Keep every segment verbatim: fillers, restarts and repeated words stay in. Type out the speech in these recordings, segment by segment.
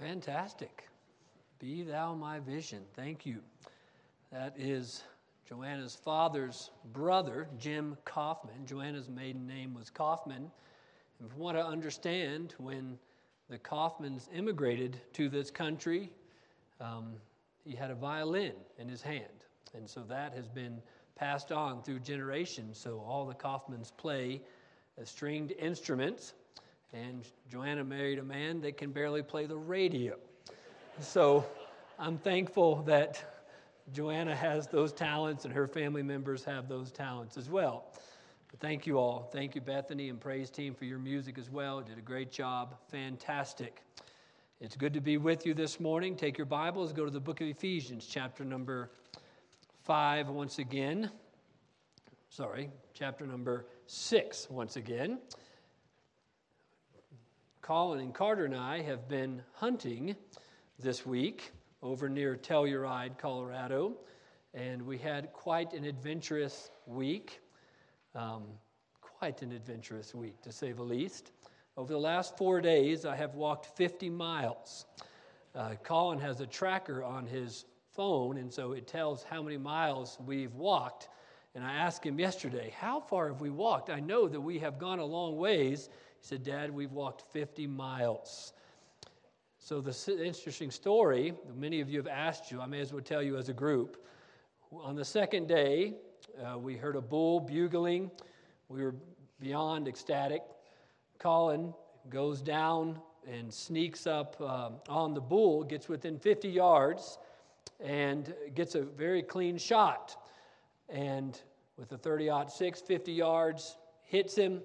Fantastic. Be thou my vision. Thank you. That is Joanna's father's brother, Jim Kaufman. Joanna's maiden name was Kaufman. And from what I understand, when the Kaufmans immigrated to this country, um, he had a violin in his hand. And so that has been passed on through generations. So all the Kaufmans play uh, stringed instruments. And Joanna married a man that can barely play the radio. So I'm thankful that Joanna has those talents and her family members have those talents as well. But thank you all. Thank you, Bethany and praise team, for your music as well. Did a great job. Fantastic. It's good to be with you this morning. Take your Bibles, go to the book of Ephesians, chapter number five once again. Sorry, chapter number six once again. Colin and Carter and I have been hunting this week over near Telluride, Colorado, and we had quite an adventurous week, um, quite an adventurous week, to say the least. Over the last four days, I have walked fifty miles. Uh, Colin has a tracker on his phone, and so it tells how many miles we've walked, and I asked him yesterday, how far have we walked? I know that we have gone a long ways. He said, Dad, we've walked fifty miles. So the interesting story, many of you have asked you, I may as well tell you as a group. On the second day, uh, we heard a bull bugling. We were beyond ecstatic. Colin goes down and sneaks up uh, on the bull, gets within fifty yards, and gets a very clean shot. And with a thirty aught six, fifty yards, hits him.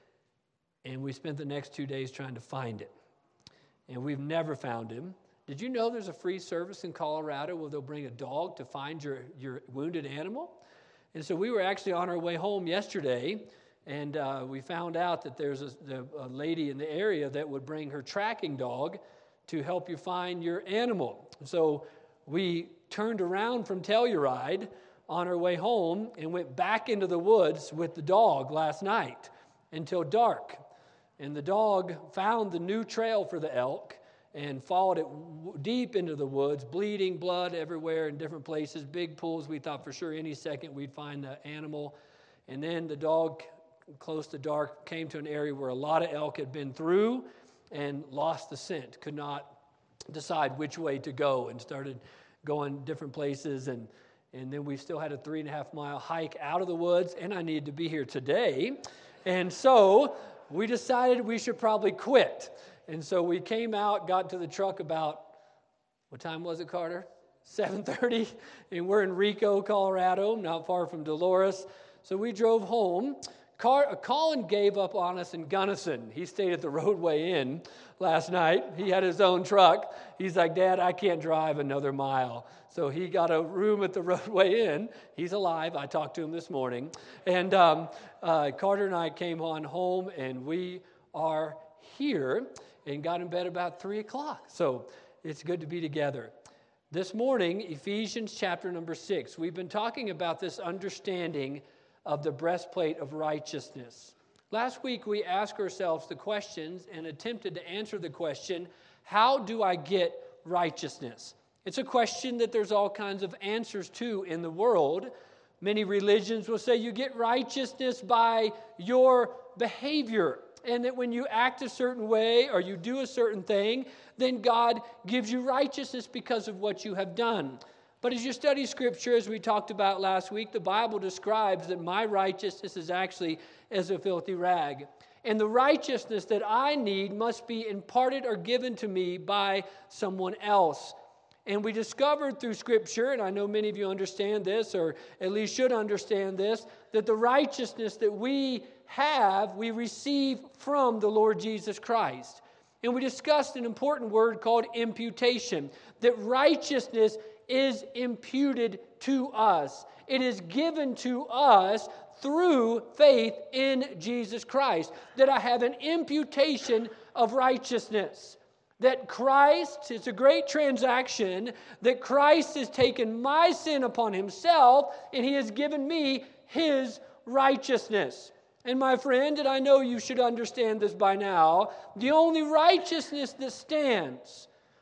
And we spent the next two days trying to find it. And we've never found him. Did you know there's a free service in Colorado where they'll bring a dog to find your, your wounded animal? And so we were actually on our way home yesterday, and uh, we found out that there's a, a lady in the area that would bring her tracking dog to help you find your animal. So we turned around from Telluride on our way home and went back into the woods with the dog last night until dark. And the dog found the new trail for the elk and followed it w- deep into the woods, bleeding blood everywhere in different places, big pools. We thought for sure any second we'd find the animal. And then the dog, close to dark, came to an area where a lot of elk had been through and lost the scent, could not decide which way to go, and started going different places. And, and then we still had a three and a half mile hike out of the woods, and I needed to be here today. And so we decided we should probably quit. And so we came out, got to the truck about, what time was it, Carter? seven thirty. And we're in Rico, Colorado, not far from Dolores. So we drove home. Car- Colin gave up on us in Gunnison. He stayed at the Roadway Inn last night. He had his own truck. He's like, Dad, I can't drive another mile. So he got a room at the Roadway Inn. He's alive. I talked to him this morning. And um, uh, Carter and I came on home, and we are here and got in bed about three o'clock. So it's good to be together. This morning, Ephesians chapter number six, we've been talking about this understanding of the breastplate of righteousness. Last week, we asked ourselves the questions and attempted to answer the question, how do I get righteousness? It's a question that there's all kinds of answers to in the world. Many religions will say you get righteousness by your behavior, and that when you act a certain way or you do a certain thing, then God gives you righteousness because of what you have done. But as you study Scripture, as we talked about last week, the Bible describes that my righteousness is actually as a filthy rag. And the righteousness that I need must be imparted or given to me by someone else. And we discovered through Scripture, and I know many of you understand this, or at least should understand this, that the righteousness that we have, we receive from the Lord Jesus Christ. And we discussed an important word called imputation, that righteousness is imputed to us. It is given to us through faith in Jesus Christ, that I have an imputation of righteousness. That Christ, it's a great transaction, that Christ has taken my sin upon himself and he has given me his righteousness. And my friend, and I know you should understand this by now, the only righteousness that stands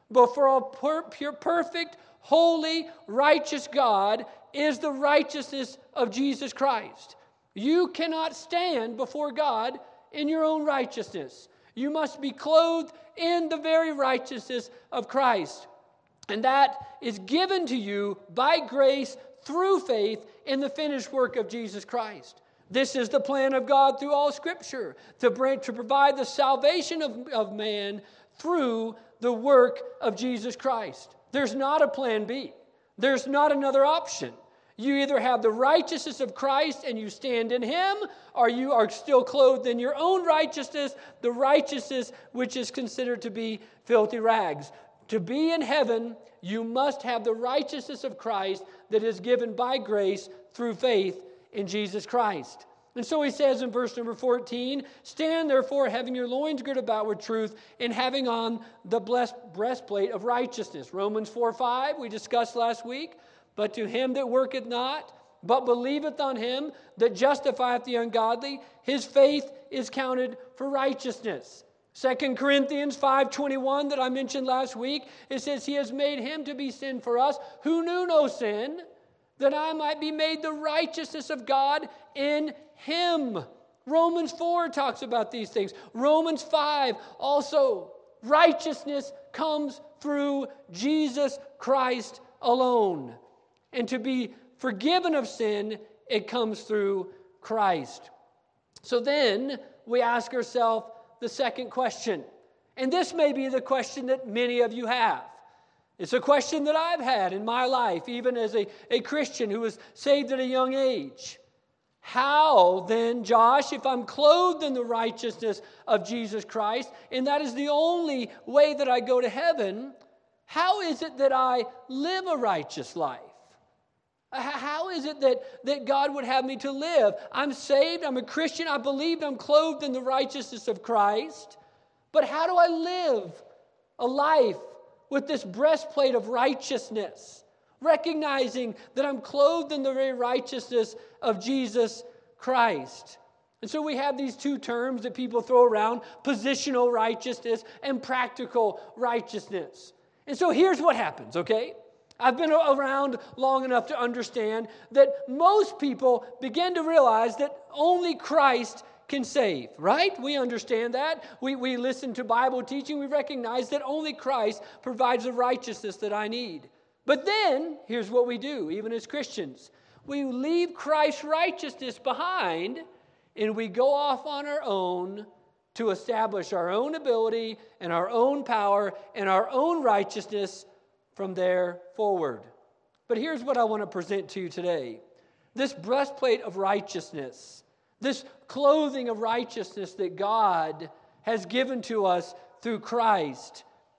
But for a per- pure, perfect, holy, righteous God is the righteousness of Jesus Christ. You cannot stand before God in your own righteousness. You must be clothed in the very righteousness of Christ. And that is given to you by grace through faith in the finished work of Jesus Christ. This is the plan of God through all Scripture, to, bring, to provide the salvation of, of man through the work of Jesus Christ. There's not a plan B. There's not another option. You either have the righteousness of Christ and you stand in Him, or you are still clothed in your own righteousness, the righteousness which is considered to be filthy rags. To be in heaven, you must have the righteousness of Christ that is given by grace through faith in Jesus Christ. And so he says in verse number fourteen, stand therefore having your loins girded about with truth and having on the blessed breastplate of righteousness. Romans four five, we discussed last week. But to him that worketh not, but believeth on him that justifieth the ungodly, his faith is counted for righteousness. Second Corinthians five twenty-one that I mentioned last week, it says, he has made him to be sin for us who knew no sin, that I might be made the righteousness of God in him. Romans four talks about these things. Romans five also, righteousness comes through Jesus Christ alone. And to be forgiven of sin, it comes through Christ. So then we ask ourselves the second question. And this may be the question that many of you have. It's a question that I've had in my life, even as a, a Christian who was saved at a young age. How then, Josh, if I'm clothed in the righteousness of Jesus Christ, and that is the only way that I go to heaven, how is it that I live a righteous life? How is it that, that God would have me to live? I'm saved, I'm a Christian, I believe I'm clothed in the righteousness of Christ. But how do I live a life with this breastplate of righteousness, recognizing that I'm clothed in the very righteousness of Jesus Christ? And so we have these two terms that people throw around, positional righteousness and practical righteousness. And so here's what happens, okay? I've been around long enough to understand that most people begin to realize that only Christ can save, right? We understand that. We, we listen to Bible teaching. We recognize that only Christ provides the righteousness that I need. But then, here's what we do, even as Christians. We leave Christ's righteousness behind, and we go off on our own to establish our own ability and our own power and our own righteousness from there forward. But here's what I want to present to you today. This breastplate of righteousness, this clothing of righteousness that God has given to us through Christ,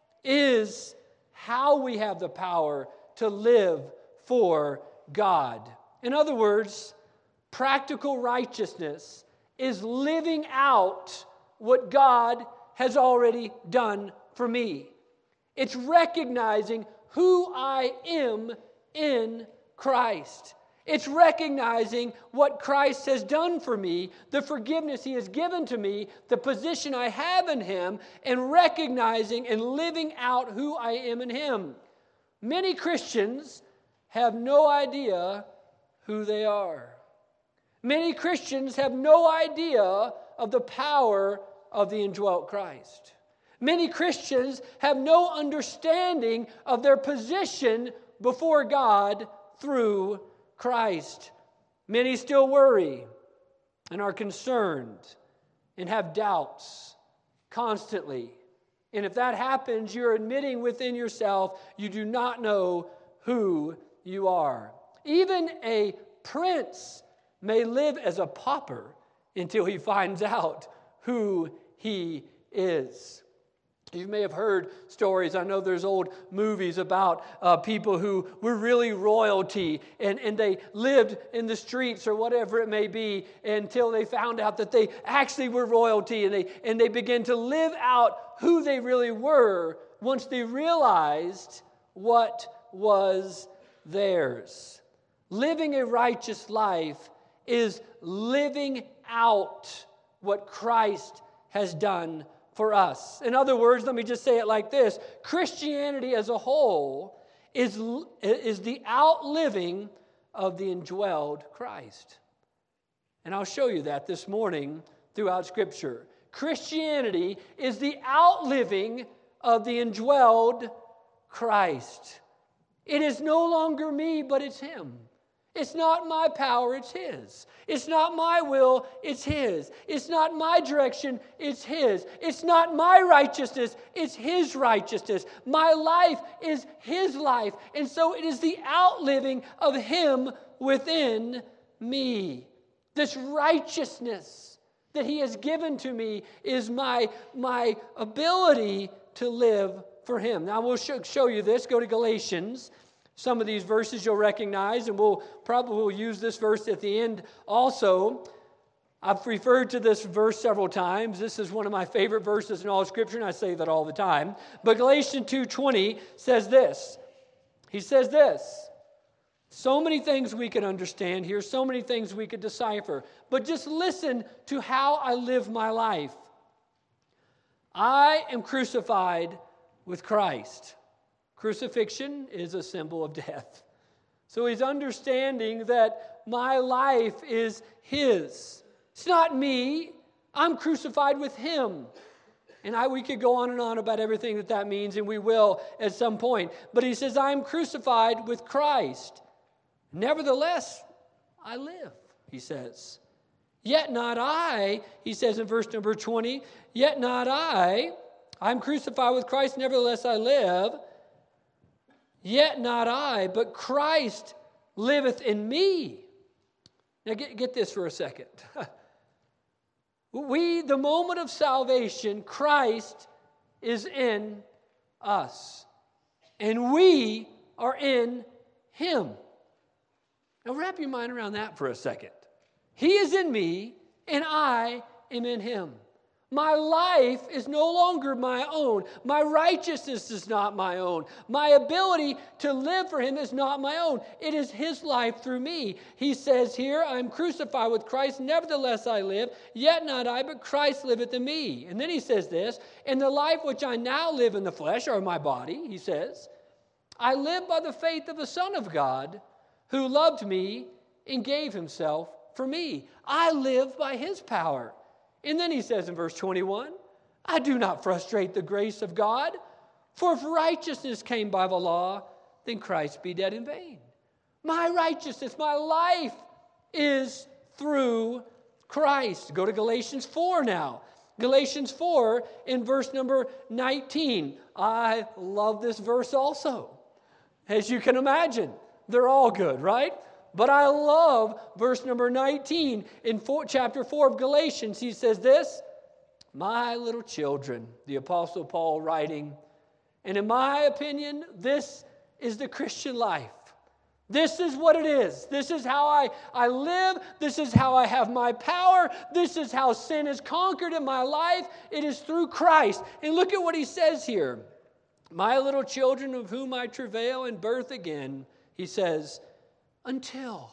is how we have the power to live for God. In other words, practical righteousness is living out what God has already done for me. It's recognizing who I am in Christ. It's recognizing what Christ has done for me, the forgiveness He has given to me, the position I have in Him, and recognizing and living out who I am in Him. Many Christians have no idea who they are. Many Christians have no idea of the power of the indwelt Christ. Many Christians have no understanding of their position before God through Christ. Many still worry and are concerned and have doubts constantly. And if that happens, you're admitting within yourself you do not know who you are. Even a prince may live as a pauper until he finds out who he is. You may have heard stories. I know there's old movies about uh, people who were really royalty and, and they lived in the streets or whatever it may be until they found out that they actually were royalty, and they, and they began to live out who they really were once they realized what was theirs. Living a righteous life is living out what Christ has done for us. In other words, let me just say it like this. Christianity as a whole is, is the outliving of the indwelled Christ. And I'll show you that this morning throughout Scripture. Christianity is the outliving of the indwelled Christ. It is no longer me, but it's Him. It's not my power, it's His. It's not my will, it's His. It's not my direction, it's His. It's not my righteousness, it's His righteousness. My life is His life. And so it is the outliving of Him within me. This righteousness that He has given to me is my, my ability to live for Him. Now we'll show, show you this. Go to Galatians. Some of these verses you'll recognize, and we'll probably will use this verse at the end also. I've referred to this verse several times. This is one of my favorite verses in all of Scripture, and I say that all the time. But Galatians two twenty says this. He says this. So many things we could understand here, so many things we could decipher. But just listen to how I live my life. I am crucified with Christ. Crucifixion is a symbol of death. So he's understanding that my life is His. It's not me. I'm crucified with Him. And I, we could go on and on about everything that that means, and we will at some point. But he says, I'm crucified with Christ. Nevertheless, I live, he says. Yet not I, he says in verse number twenty, yet not I, I'm crucified with Christ, nevertheless I live. Yet not I, but Christ liveth in me. Now get, get this for a second. We, the moment of salvation, Christ is in us. And we are in Him. Now wrap your mind around that for a second. He is in me, and I am in Him. My life is no longer my own. My righteousness is not my own. My ability to live for Him is not my own. It is His life through me. He says here, I'm crucified with Christ, nevertheless I live, yet not I, but Christ liveth in me. And then he says this, in the life which I now live in the flesh, or my body, he says, I live by the faith of the Son of God, who loved me and gave Himself for me. I live by His power. And then he says in verse twenty-one, I do not frustrate the grace of God, for if righteousness came by the law, then Christ be dead in vain. My righteousness, my life is through Christ. Go to Galatians four now. Galatians four in verse number nineteen. I love this verse also. As you can imagine, they're all good, right? But I love verse number nineteen in four, chapter four of Galatians. He says this, my little children, the Apostle Paul writing, and in my opinion, this is the Christian life. This is what it is. This is how I, I live. This is how I have my power. This is how sin is conquered in my life. It is through Christ. And look at what he says here. My little children of whom I travail in birth again, he says, until.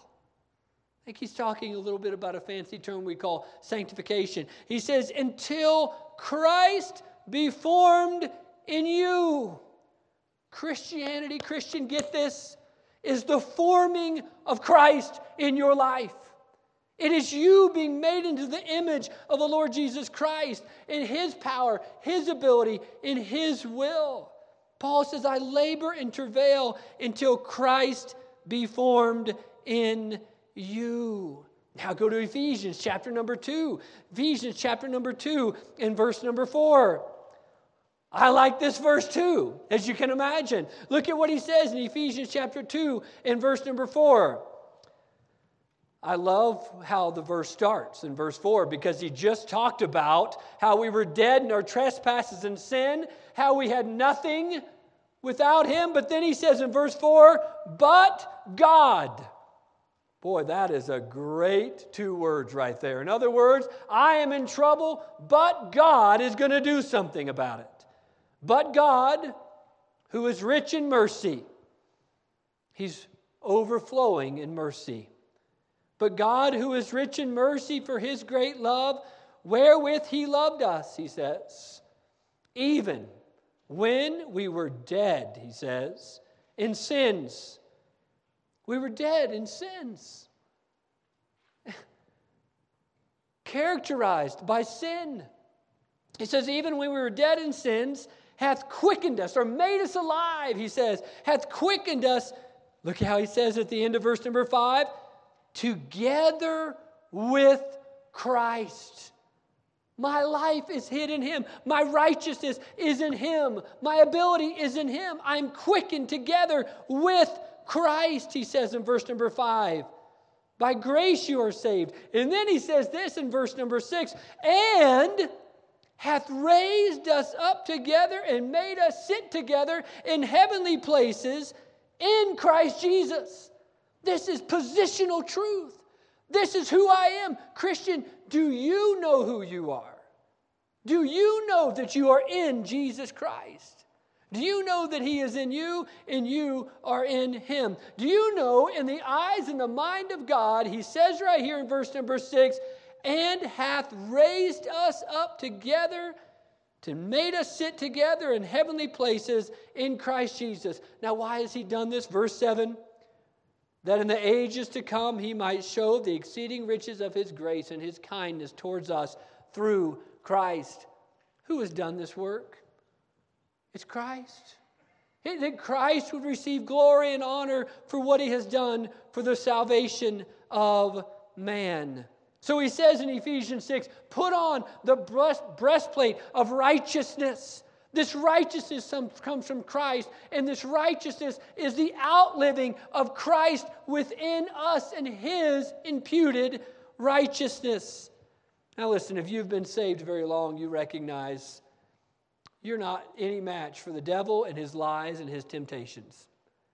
I think he's talking a little bit about a fancy term we call sanctification. He says, until Christ be formed in you. Christianity, Christian, get this, is the forming of Christ in your life. It is you being made into the image of the Lord Jesus Christ in His power, His ability, in His will. Paul says, I labor and travail until Christ be formed in you. Now go to Ephesians chapter number two. Ephesians chapter number two and verse number four. I like this verse too, as you can imagine. Look at what he says in Ephesians chapter two and verse number four. I love how the verse starts in verse four because he just talked about how we were dead in our trespasses and sin, how we had nothing without Him. But then he says in verse four, but God. Boy, that is a great two words right there. In other words, I am in trouble, but God is going to do something about it. But God, who is rich in mercy, He's overflowing in mercy. But God, who is rich in mercy for His great love, wherewith He loved us, he says. even when we were dead, he says, in sins. We were dead in sins. Characterized by sin. He says, even when we were dead in sins, hath quickened us, or made us alive, he says, hath quickened us. Look how he says at the end of verse number five, together with Christ. My life is hid in Him. My righteousness is in Him. My ability is in Him. I'm quickened together with Christ, he says in verse number five. By grace you are saved. And then he says this in verse number six, and hath raised us up together and made us sit together in heavenly places in Christ Jesus. This is positional truth. This is who I am. Christian, do you know who you are? Do you know that you are in Jesus Christ? Do you know that He is in you and you are in Him? Do you know in the eyes and the mind of God, He says right here in verse number six, and hath raised us up together to made us sit together in heavenly places in Christ Jesus. Now, why has He done this? Verse seven, that in the ages to come He might show the exceeding riches of His grace and His kindness towards us through Christ. Who has done this work? It's Christ. That Christ would receive glory and honor for what He has done for the salvation of man. So he says in Ephesians six, put on the breast, breastplate of righteousness. This righteousness comes from Christ, and this righteousness is the outliving of Christ within us and His imputed righteousness. Now listen, if you've been saved very long, you recognize you're not any match for the devil and his lies and his temptations.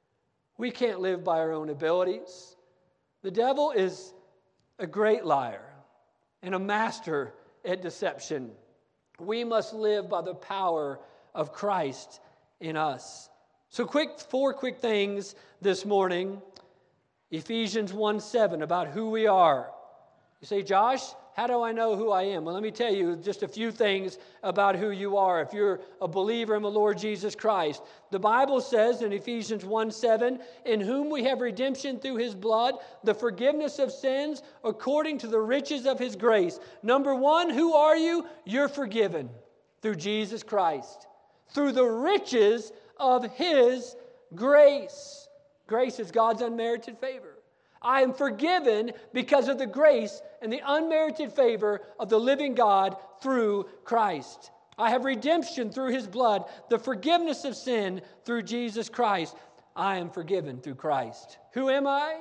We can't live by our own abilities. The devil is a great liar and a master at deception. We must live by the power of Christ in us. So quick, four quick things this morning. Ephesians one seven about who we are. You say, Josh, how do I know who I am? Well, let me tell you just a few things about who you are if you're a believer in the Lord Jesus Christ. The Bible says in Ephesians one seven, in whom we have redemption through His blood, the forgiveness of sins according to the riches of His grace. Number one, who are you? You're forgiven through Jesus Christ, through the riches of His grace. Grace is God's unmerited favor. I am forgiven because of the grace and the unmerited favor of the living God through Christ. I have redemption through His blood, the forgiveness of sin through Jesus Christ. I am forgiven through Christ. Who am I?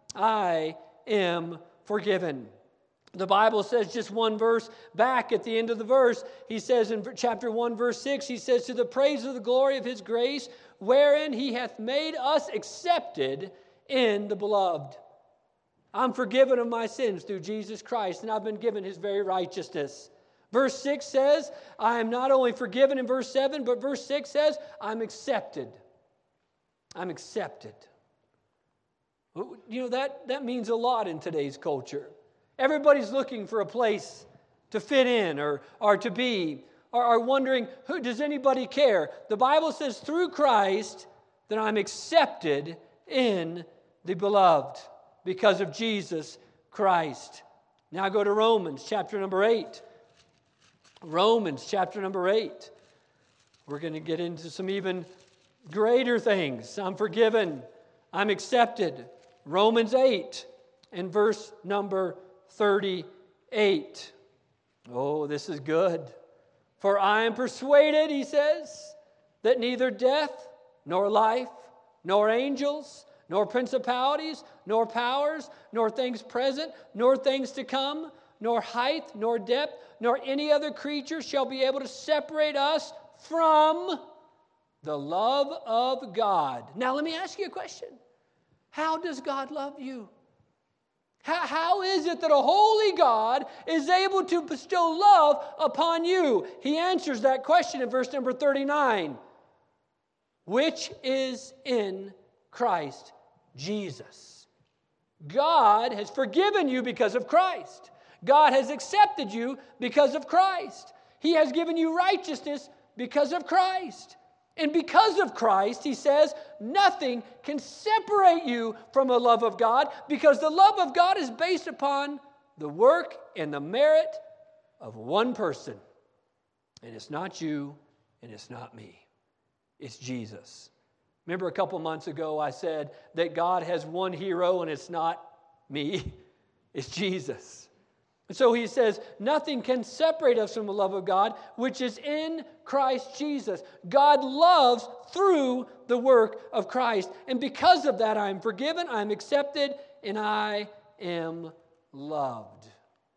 I am forgiven. The Bible says just one verse back at the end of the verse, he says in chapter one, verse six, he says, to the praise of the glory of His grace, wherein He hath made us accepted in the beloved. I'm forgiven of my sins through Jesus Christ, and I've been given His very righteousness. Verse six says, I am not only forgiven in verse seven, but verse six says, I'm accepted. I'm accepted. You know, that, that means a lot in today's culture. Everybody's looking for a place to fit in or, or to be, or, or wondering, who does anybody care? The Bible says through Christ that I'm accepted in the beloved because of Jesus Christ. Now go to Romans chapter number eight. Romans chapter number eight. We're going to get into some even greater things. I'm forgiven. I'm accepted. Romans eight and verse number thirty-eight. Oh, this is good. For I am persuaded, he says, that neither death, nor life, nor angels, nor principalities, nor powers, nor things present, nor things to come, nor height, nor depth, nor any other creature shall be able to separate us from the love of God. Now, let me ask you a question. How does God love you? How, how is it that a holy God is able to bestow love upon you? He answers that question in verse number thirty-nine. Which is in Christ Jesus. God has forgiven you because of Christ. God has accepted you because of Christ. He has given you righteousness because of Christ. And because of Christ, he says, nothing can separate you from the love of God, because the love of God is based upon the work and the merit of one person. And it's not you, and it's not me. It's Jesus. Remember a couple months ago I said that God has one hero, and it's not me. It's Jesus. And so he says, nothing can separate us from the love of God, which is in Christ Jesus. God loves through the work of Christ. And because of that, I am forgiven, I am accepted, and I am loved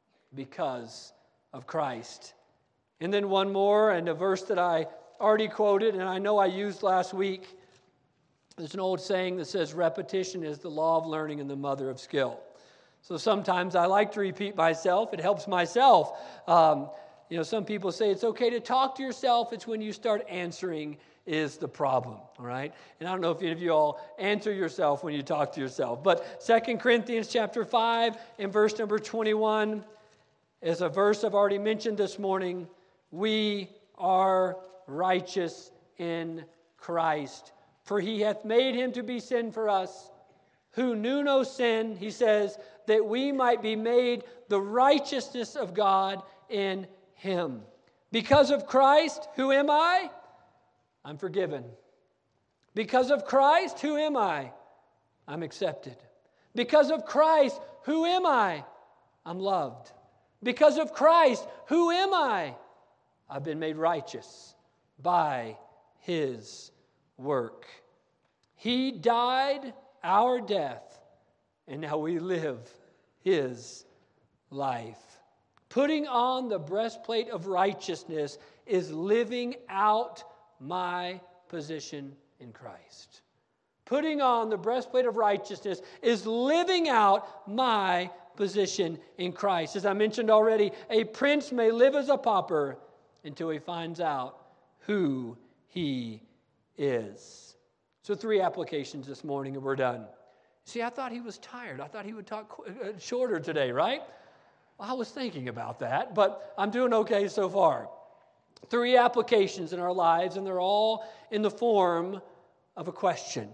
because of Christ. And then one more, and a verse that I already quoted, and I know I used last week. There's an old saying that says, repetition is the law of learning and the mother of skill. So sometimes I like to repeat myself. It helps myself. Um, you know, some people say it's okay to talk to yourself. It's when you start answering is the problem, all right? And I don't know if any of you all answer yourself when you talk to yourself. But Second Corinthians chapter five and verse number twenty-one is a verse I've already mentioned this morning. We are righteous in Christ, for he hath made him to be sin for us, who knew no sin, he says, that we might be made the righteousness of God in him. Because of Christ, who am I? I'm forgiven. Because of Christ, who am I? I'm accepted. Because of Christ, who am I? I'm loved. Because of Christ, who am I? I've been made righteous by his work. He died our death, and now we live his life. Putting on the breastplate of righteousness is living out my position in Christ. Putting on the breastplate of righteousness is living out my position in Christ. As I mentioned already, a prince may live as a pauper until he finds out who he is. So three applications this morning and we're done. See, I thought he was tired. I thought he would talk shorter today, right? Well, I was thinking about that, but I'm doing okay so far. Three applications in our lives, and they're all in the form of a question.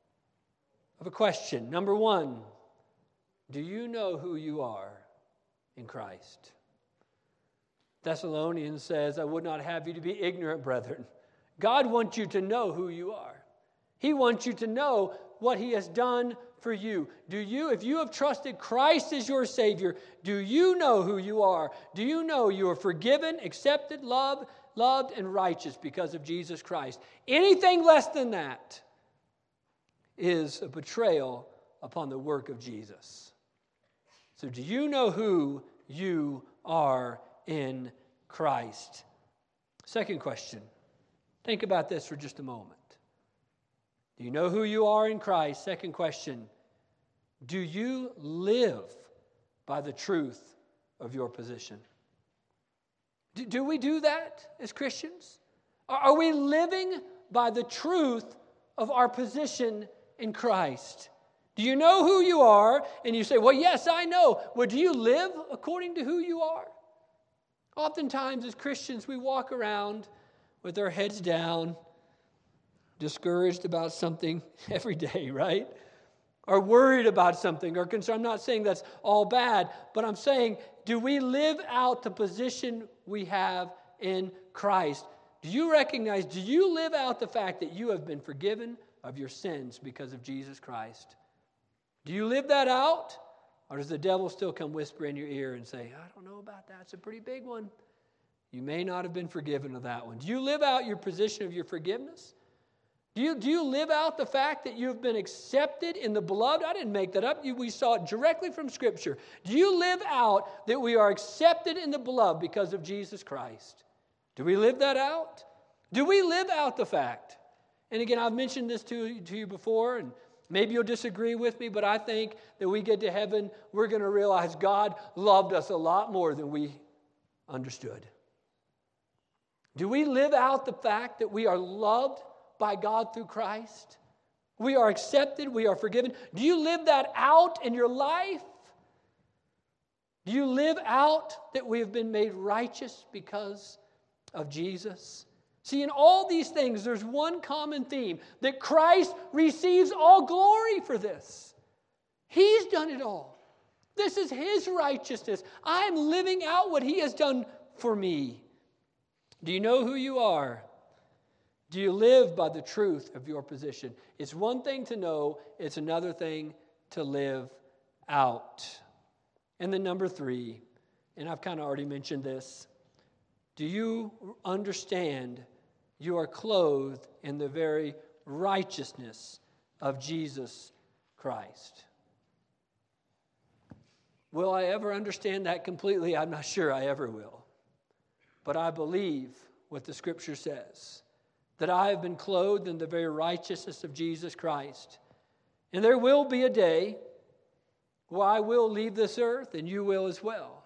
Of a question. Number one, do you know who you are in Christ? Thessalonians says, I would not have you to be ignorant, brethren. God wants you to know who you are. He wants you to know what he has done for you. Do you, if you have trusted Christ as your Savior, do you know who you are? Do you know you are forgiven, accepted, loved, loved, and righteous because of Jesus Christ? Anything less than that is a betrayal upon the work of Jesus. So do you know who you are in Christ? Second question. Think about this for just a moment. Do you know who you are in Christ? Second question. Do you live by the truth of your position? Do, do we do that as Christians? Are, are we living by the truth of our position in Christ? Do you know who you are? And you say, well, yes, I know. Well, do you live according to who you are? Oftentimes as Christians, we walk around with our heads down, discouraged about something every day, right? Or worried about something or concerned. I'm not saying that's all bad, but I'm saying, do we live out the position we have in Christ? Do you recognize, do you live out the fact that you have been forgiven of your sins because of Jesus Christ? Do you live that out? Or does the devil still come whisper in your ear and say, I don't know about that, it's a pretty big one. You may not have been forgiven of that one. Do you live out your position of your forgiveness? Do you, do you live out the fact that you've been accepted in the beloved? I didn't make that up. You, we saw it directly from Scripture. Do you live out that we are accepted in the beloved because of Jesus Christ? Do we live that out? Do we live out the fact? And again, I've mentioned this to, to you before, and maybe you'll disagree with me, but I think that we get to heaven, we're going to realize God loved us a lot more than we understood. Do we live out the fact that we are loved by God through Christ? We are accepted, we are forgiven. Do you live that out in your life? Do you live out that we have been made righteous because of Jesus? See, in all these things, there's one common theme, that Christ receives all glory for this. He's done it all. This is His righteousness. I'm living out what He has done for me. Do you know who you are? Do you live by the truth of your position? It's one thing to know, it's another thing to live out. And then number three, and I've kind of already mentioned this, do you understand you are clothed in the very righteousness of Jesus Christ? Will I ever understand that completely? I'm not sure I ever will. But I believe what the Scripture says, that I have been clothed in the very righteousness of Jesus Christ. And there will be a day where I will leave this earth, and you will as well.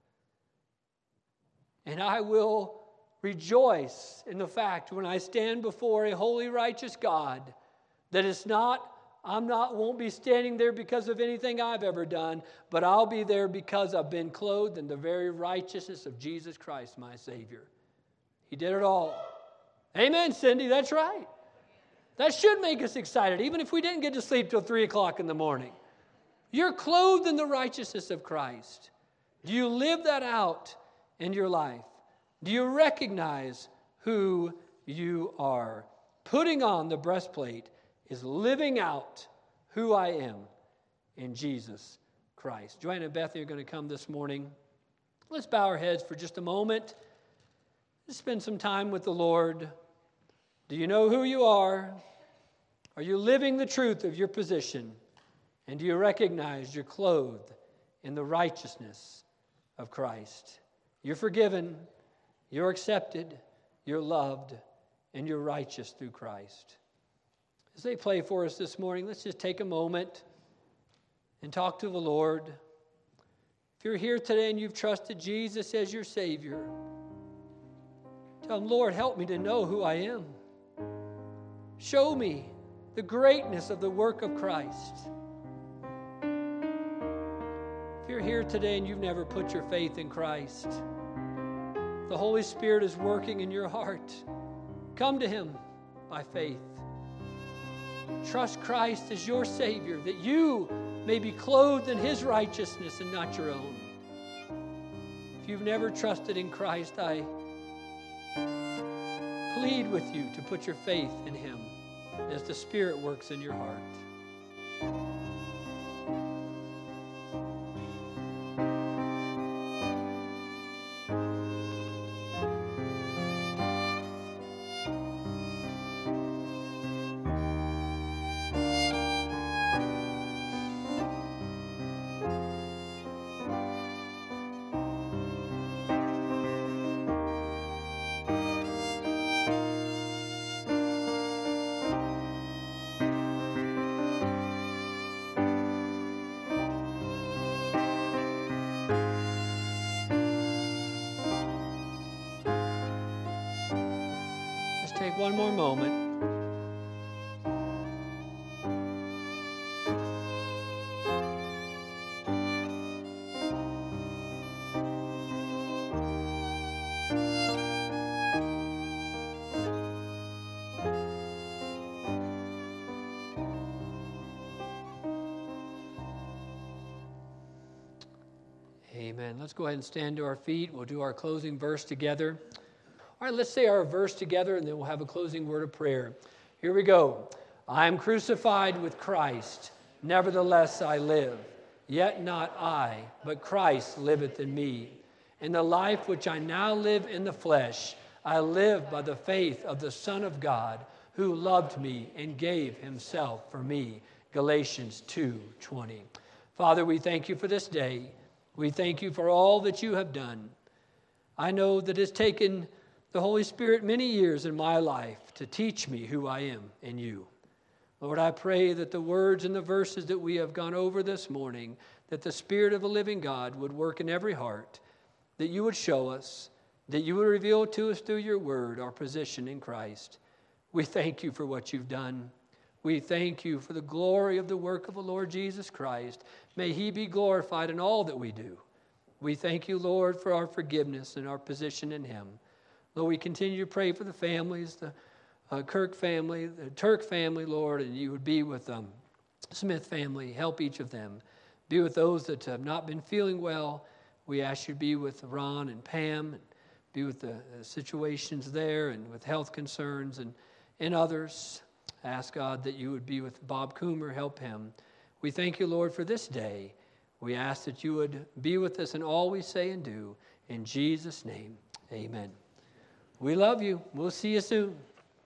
And I will rejoice in the fact when I stand before a holy, righteous God, that it's not, I'm not, won't be standing there because of anything I've ever done, but I'll be there because I've been clothed in the very righteousness of Jesus Christ, my Savior. He did it all. Amen, Cindy, that's right. That should make us excited, even if we didn't get to sleep till three o'clock in the morning. You're clothed in the righteousness of Christ. Do you live that out in your life? Do you recognize who you are? Putting on the breastplate is living out who I am in Jesus Christ. Joanne and Bethany are going to come this morning. Let's bow our heads for just a moment. Let's spend some time with the Lord. Do you know who you are? Are you living the truth of your position? And do you recognize you're clothed in the righteousness of Christ? You're forgiven, you're accepted, you're loved, and you're righteous through Christ. As they play for us this morning, let's just take a moment and talk to the Lord. If you're here today and you've trusted Jesus as your Savior, tell Him, Lord, help me to know who I am. Show me the greatness of the work of Christ. If you're here today and you've never put your faith in Christ, the Holy Spirit is working in your heart. Come to Him by faith. Trust Christ as your Savior, that you may be clothed in His righteousness and not your own. If you've never trusted in Christ, I plead with you to put your faith in Him as the Spirit works in your heart. Take one more moment. Amen. Let's go ahead and stand to our feet. We'll do our closing verse together. All right, let's say our verse together, and then we'll have a closing word of prayer. Here we go. I am crucified with Christ. Nevertheless I live. Yet not I, but Christ liveth in me. In the life which I now live in the flesh, I live by the faith of the Son of God, who loved me and gave Himself for me. Galatians two twenty. Father, we thank You for this day. We thank You for all that You have done. I know that it's taken the Holy Spirit many years in my life to teach me who I am in You. Lord, I pray that the words and the verses that we have gone over this morning, that the Spirit of the living God would work in every heart, that You would show us, that You would reveal to us through Your word our position in Christ. We thank You for what You've done. We thank You for the glory of the work of the Lord Jesus Christ. May He be glorified in all that we do. We thank You, Lord, for our forgiveness and our position in Him. Lord, we continue to pray for the families, the uh, Kirk family, the Turk family, Lord, and you would be with them. Smith family, help each of them. Be with those that have not been feeling well. We ask you to be with Ron and Pam, and be with the uh, situations there and with health concerns and, and others. Ask God that you would be with Bob Coomer, help him. We thank you, Lord, for this day. We ask that you would be with us in all we say and do. In Jesus' name, amen. We love you. We'll see you soon.